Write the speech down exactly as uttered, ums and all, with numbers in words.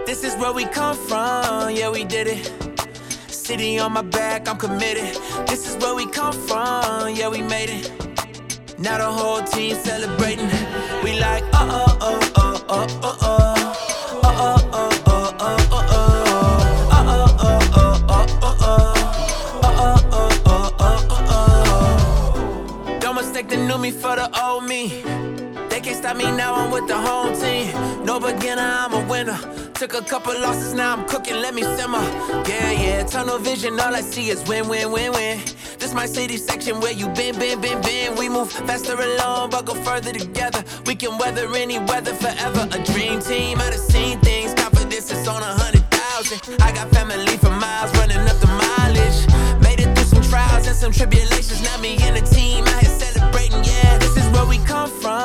This is where we come from, yeah, we did it. City on my back, I'm committed. This is where we come from, yeah, we made it. Now the whole team celebrating. We like, uh oh, oh, oh, oh, oh, oh. Uh oh, oh, oh, oh, oh, oh. Uh oh, oh, oh, oh, oh, oh. Uh oh, oh, oh, oh, oh, oh. Don't mistake the new me for the old me. They can't stop me now, I'm with the home team. No beginner, I'm a winner. Took a couple losses, now I'm cooking, let me simmer. Yeah, yeah, tunnel vision, all I see is win, win, win, win. This my city section where you been, been, been, been. We move faster alone, but go further together. We can weather any weather forever. A dream team, I done seen things. Confidence is on a hundred thousand. I got family for miles, running up the mileage. Made it through some trials and some tribulations. Now me and the team out here celebrating, yeah. This is where we come from.